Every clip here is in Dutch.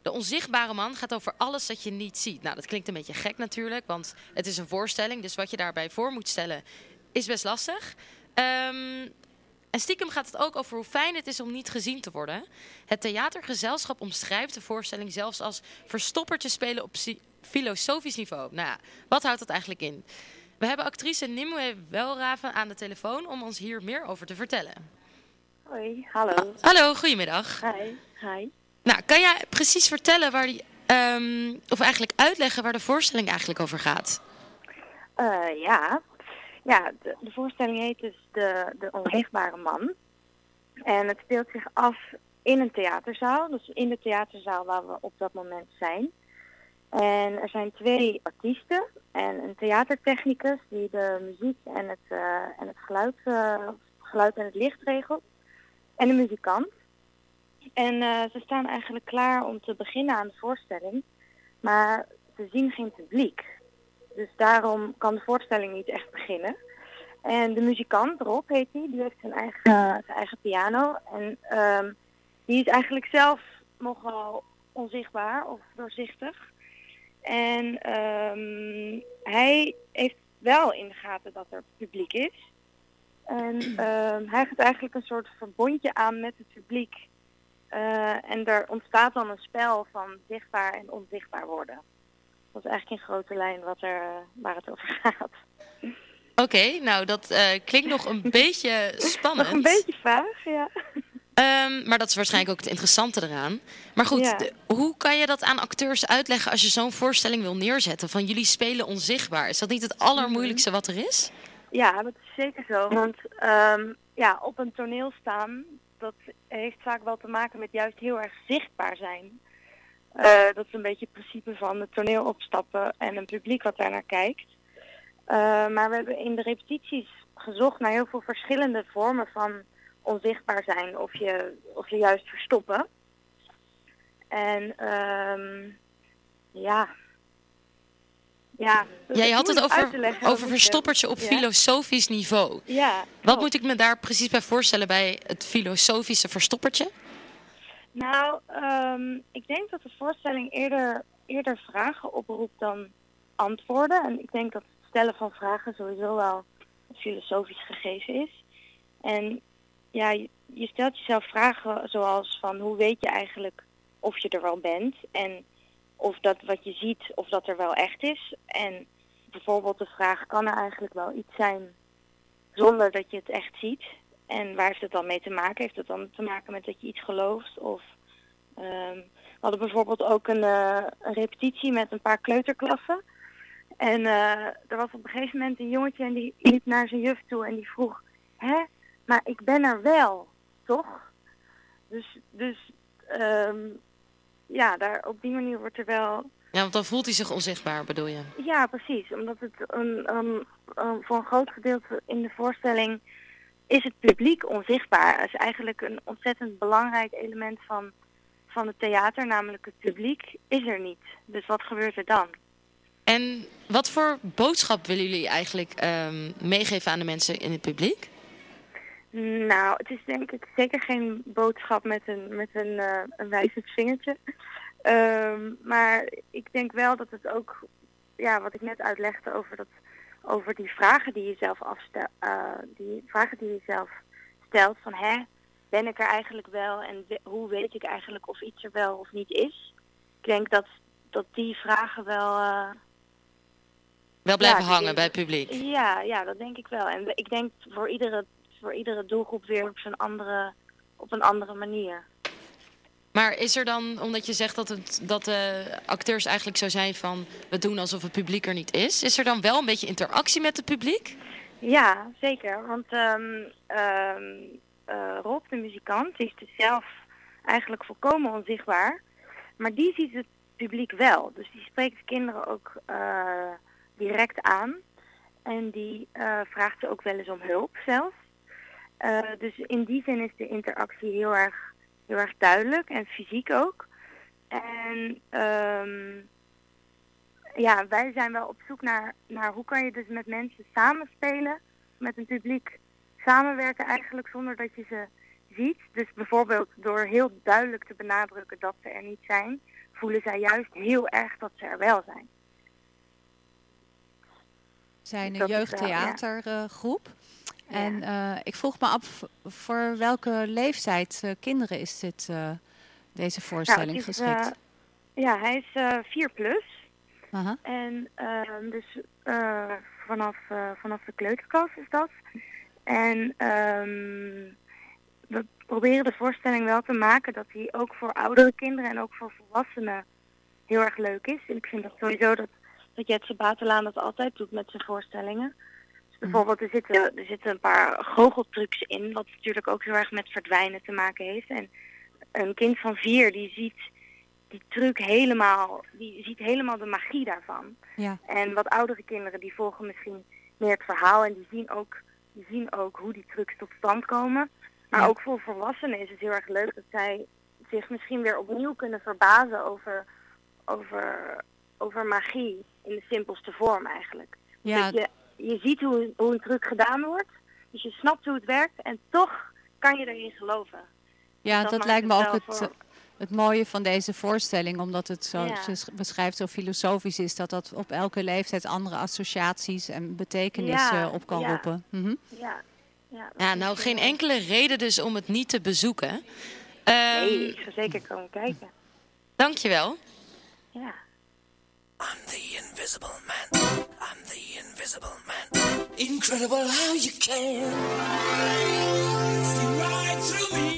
De onzichtbare man gaat over alles dat je niet ziet. Nou, dat klinkt een beetje gek natuurlijk, want het is een voorstelling. Dus wat je daarbij voor moet stellen is best lastig. En stiekem gaat het ook over hoe fijn het is om niet gezien te worden. Het theatergezelschap omschrijft de voorstelling zelfs als verstoppertje spelen op filosofisch niveau. Nou ja, wat houdt dat eigenlijk in? We hebben actrice Nimue Welraven aan de telefoon om ons hier meer over te vertellen. Hoi, hallo. Hallo, goedemiddag. Hi. Nou, kan jij precies vertellen of eigenlijk uitleggen waar de voorstelling eigenlijk over gaat? Ja, de voorstelling heet dus de Onzichtbare Man. En het speelt zich af in een theaterzaal, dus in de theaterzaal waar we op dat moment zijn. En er zijn 2 artiesten en een theatertechnicus die de muziek en het geluid en het licht regelt. En een muzikant. En ze staan eigenlijk klaar om te beginnen aan de voorstelling, maar ze zien geen publiek. Dus daarom kan de voorstelling niet echt beginnen. En de muzikant, Rob heet die heeft zijn eigen piano. En die is eigenlijk zelf nogal onzichtbaar of doorzichtig. En hij heeft wel in de gaten dat er publiek is. En hij gaat eigenlijk een soort verbondje aan met het publiek. En er ontstaat dan een spel van zichtbaar en onzichtbaar worden. Dat is eigenlijk in grote lijn waar het over gaat. Oké, nou dat klinkt nog een beetje spannend. Nog een beetje vaag, ja. Maar dat is waarschijnlijk ook het interessante eraan. Maar goed, Ja. Hoe kan je dat aan acteurs uitleggen als je zo'n voorstelling wil neerzetten? Van jullie spelen onzichtbaar. Is dat niet het allermoeilijkste wat er is? Ja, dat is zeker zo. Want op een toneel staan, dat heeft vaak wel te maken met juist heel erg zichtbaar zijn. Dat is een beetje het principe van het toneel opstappen en een publiek wat daarnaar kijkt. Maar we hebben in de repetities gezocht naar heel veel verschillende vormen van onzichtbaar zijn of je juist verstoppen. En Ja, je had het over verstoppertje op filosofisch niveau. Ja. Wat moet ik me daar precies bij voorstellen bij het filosofische verstoppertje? Nou, ik denk dat de voorstelling eerder vragen oproept dan antwoorden. En ik denk dat het stellen van vragen sowieso wel filosofisch gegeven is. En ja, je stelt jezelf vragen zoals van hoe weet je eigenlijk of je er wel bent en of dat wat je ziet, of dat er wel echt is. En bijvoorbeeld de vraag, kan er eigenlijk wel iets zijn zonder dat je het echt ziet? En waar heeft het dan mee te maken? Heeft het dan te maken met dat je iets gelooft? Of we hadden bijvoorbeeld ook een repetitie met een paar kleuterklassen. En er was op een gegeven moment een jongetje en die liep naar zijn juf toe en die vroeg, maar ik ben er wel, toch? Dus daar op die manier wordt er wel... Ja, want dan voelt hij zich onzichtbaar, bedoel je? Ja, precies. Omdat het voor een groot gedeelte in de voorstelling is het publiek onzichtbaar. Dat is eigenlijk een ontzettend belangrijk element van het theater, namelijk het publiek is er niet. Dus wat gebeurt er dan? En wat voor boodschap willen jullie eigenlijk meegeven aan de mensen in het publiek? Nou, het is denk ik zeker geen boodschap met een wijzend vingertje. Maar ik denk wel dat het ook, wat ik net uitlegde over die vragen die je zelf stelt van ben ik er eigenlijk wel en hoe weet ik eigenlijk of iets er wel of niet is. Ik denk dat die vragen wel blijven hangen bij het publiek. Ja, dat denk ik wel. En ik denk voor iedere doelgroep weer op een andere manier. Maar is er dan, omdat je zegt dat de acteurs eigenlijk zo zijn van we doen alsof het publiek er niet is er dan wel een beetje interactie met het publiek? Ja, zeker. Want Rob, de muzikant, is dus zelf eigenlijk volkomen onzichtbaar. Maar die ziet het publiek wel. Dus die spreekt de kinderen ook direct aan. En die vraagt ze ook wel eens om hulp zelfs. Dus in die zin is de interactie heel erg duidelijk en fysiek ook. En wij zijn wel op zoek naar hoe kan je dus met mensen samenspelen, met een publiek samenwerken eigenlijk zonder dat je ziet. Dus bijvoorbeeld door heel duidelijk te benadrukken dat ze er niet zijn, voelen zij juist heel erg dat ze er wel zijn. Zijn Dat een is wel, jeugdtheatergroep. Ja. En ik vroeg me af, voor welke leeftijd kinderen is deze voorstelling het is, geschikt? hij is 4+. Aha. En dus vanaf de kleuterklas is dat. En we proberen de voorstelling wel te maken dat die ook voor oudere kinderen en ook voor volwassenen heel erg leuk is. En ik vind dat sowieso dat Jetse Batelaan dat altijd doet met zijn voorstellingen. Dus bijvoorbeeld er zitten een paar goocheltrucs in, wat natuurlijk ook heel erg met verdwijnen te maken heeft. En een kind van 4 die ziet die truc die ziet helemaal de magie daarvan. Ja. En wat oudere kinderen die volgen misschien meer het verhaal en die zien ook hoe die trucs tot stand komen. Maar ook voor volwassenen is het heel erg leuk dat zij zich misschien weer opnieuw kunnen verbazen over magie in de simpelste vorm eigenlijk. Ja. Dat je ziet hoe een truc gedaan wordt, dus je snapt hoe het werkt en toch kan je erin geloven. Ja, Dus dat maakt lijkt me het ook wel het mooie van deze voorstelling, omdat het zo, Ja. je beschrijft, zo filosofisch is, dat op elke leeftijd andere associaties en betekenissen op kan roepen. Mhm. Ja, nou geen enkele reden dus om het niet te bezoeken. Nee, ik ga zeker komen kijken. Dankjewel. Ja. I'm the invisible man. I'm the invisible man. Incredible how you can see right through me.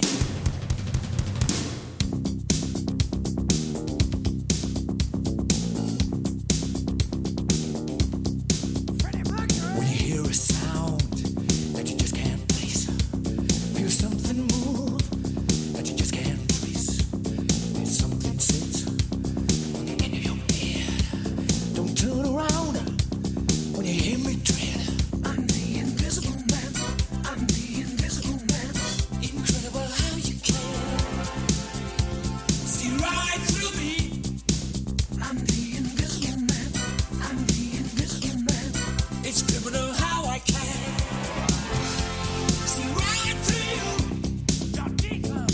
When you hear a sound that you just can't place, feel something move that you just can't trace. There's something sits on the end of your head. Don't turn around when you hear me tread. I'm the invisible man. I'm the invisible man. Incredible how you can see right through me. I'm the invisible man. I'm the invisible man. It's criminal how I can see right through you. You're deeper.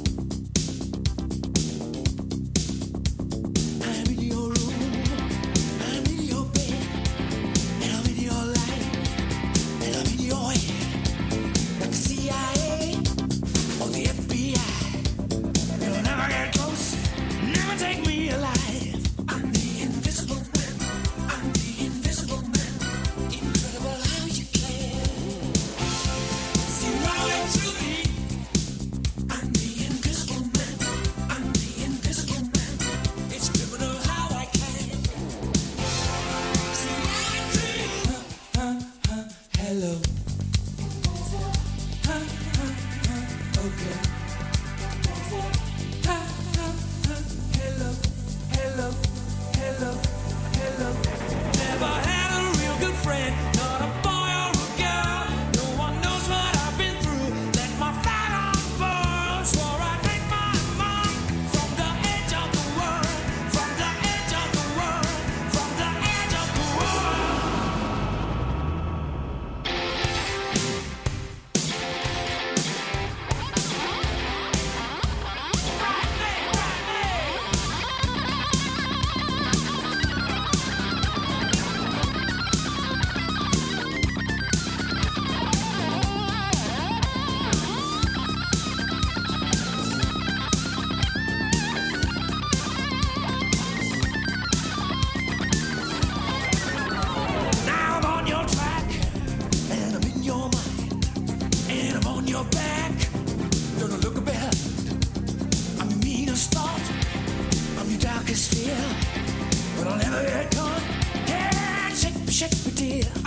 I'm in your room, I'm in your bed, and I'm in your life, and I'm in your head. Like the CIA or the FBI, you'll never get close, never take me alive. I'm the invisible man, I'm the invisible man. Incredible how you can see right through me. I'm the invisible man, I'm the invisible man. It's criminal how I can see right through you. Hello. Okay. Hello, hello, hello, hello. Never had a real good friend, not a boy or a girl. No one knows what I've been through. Let my fire unfurl. Swore I'd make my mark from the edge of the world, from the edge of the world, from the edge of the world. Now I'm on your track, and I'm in your mind, and I'm on your back. Don't look behind. I'm your meanest thought, I'm your darkest fear, but I'll never get caught. Yeah, shake me dear.